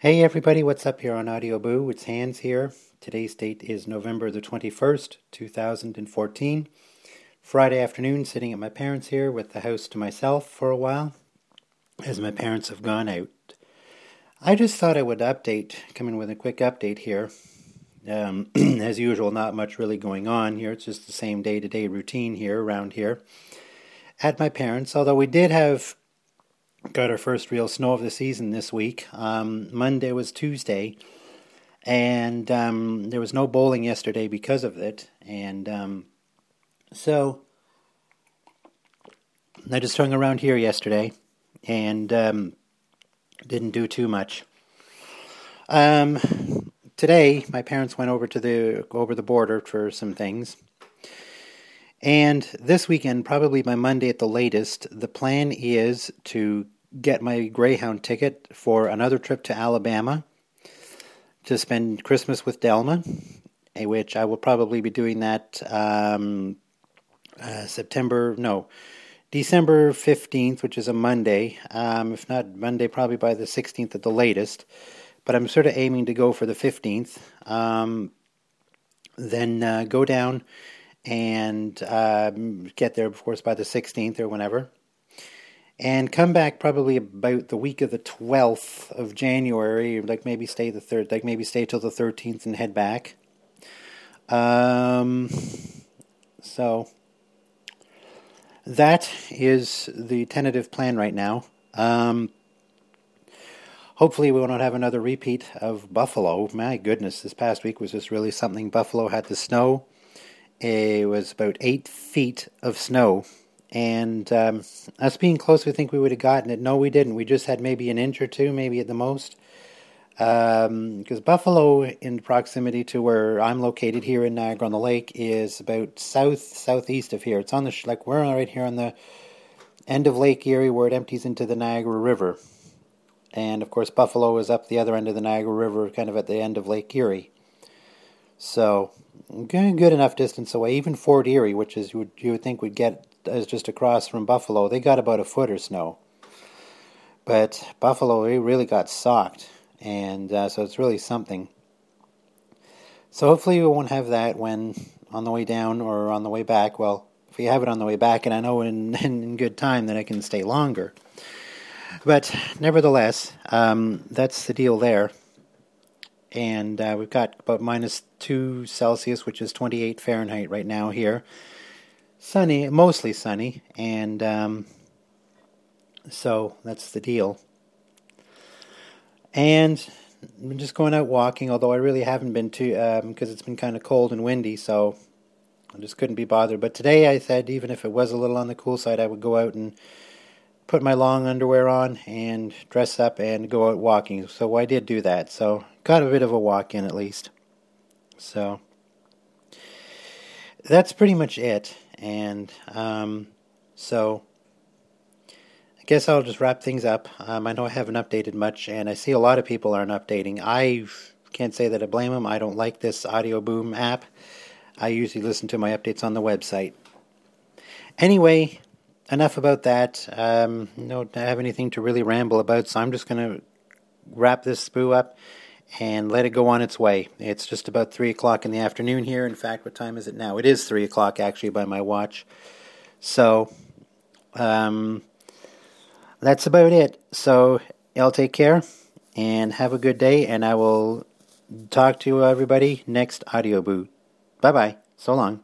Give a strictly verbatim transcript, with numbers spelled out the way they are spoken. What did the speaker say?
Hey everybody, what's up here on Audio Boo? It's Hans here. Today's date is November the twenty-first, two thousand fourteen. Friday afternoon, sitting at my parents' here with the house to myself for a while, as my parents have gone out. I just thought I would update, come in with a quick update here. Um, as usual, not much really going on here. It's just the same day-to-day routine here, around here, at my parents', although we did have got our first real snow of the season this week. Um, Monday was Tuesday, and um, there was no bowling yesterday because of it. And um, so I just hung around here yesterday and um, didn't do too much. Um, today, my parents went over to the over the border for some things. And this weekend, probably by Monday at the latest, the plan is to get my Greyhound ticket for another trip to Alabama to spend Christmas with Delma, which I will probably be doing that um, uh, September, no, December fifteenth, which is a Monday. Um, if not Monday, probably by the sixteenth at the latest. But I'm sort of aiming to go for the fifteenth. Um, then uh, go down and uh, get there, of course, by the sixteenth or whenever. And come back probably about the week of the twelfth of January, like maybe stay the third, like maybe stay till the thirteenth and head back. Um, so that is the tentative plan right now. Um, hopefully we won't have another repeat of Buffalo. My goodness, this past week was just really something. Buffalo had the snow. It was about eight feet of snow. And um, us being close, we think we would have gotten it. No, we didn't. We just had maybe an inch or two, maybe at the most. Because um, Buffalo, in proximity to where I'm located here in Niagara-on-the-Lake, is about south, southeast of here. It's on the, sh- like we're right here on the end of Lake Erie where it empties into the Niagara River. And, of course, Buffalo is up the other end of the Niagara River, kind of at the end of Lake Erie. So, good enough distance away. Even Fort Erie, which is you would, you would think would get as just across from Buffalo, they got about a foot of snow. But Buffalo, they really got socked, and uh, so it's really something. So hopefully we won't have that when on the way down or on the way back. Well, if we have it on the way back, and I know in, in good time, then I can stay longer. But nevertheless, um, that's the deal there. And uh, we've got about minus two Celsius, which is twenty-eight Fahrenheit right now here. Sunny, mostly sunny, and um, so that's the deal. And I'm just going out walking, although I really haven't been too, um, because it's been kind of cold and windy, so I just couldn't be bothered. But today I said, even if it was a little on the cool side, I would go out and put my long underwear on and dress up and go out walking. So I did do that, so got a bit of a walk in at least. So that's pretty much it. And um, so I guess I'll just wrap things up. Um, I know I haven't updated much, and I see a lot of people aren't updating. I can't say that I blame them. I don't like this Audio Boom app. I usually listen to my updates on the website. Anyway, enough about that. Um, I don't have anything to really ramble about, so I'm just going to wrap this spoo up and let it go on its way. It's just about three o'clock in the afternoon here. In fact, what time is it now? It is three o'clock, actually, by my watch. So, um, that's about it. So, y'all take care, and have a good day, and I will talk to everybody next Audio Boo. Bye-bye. So long.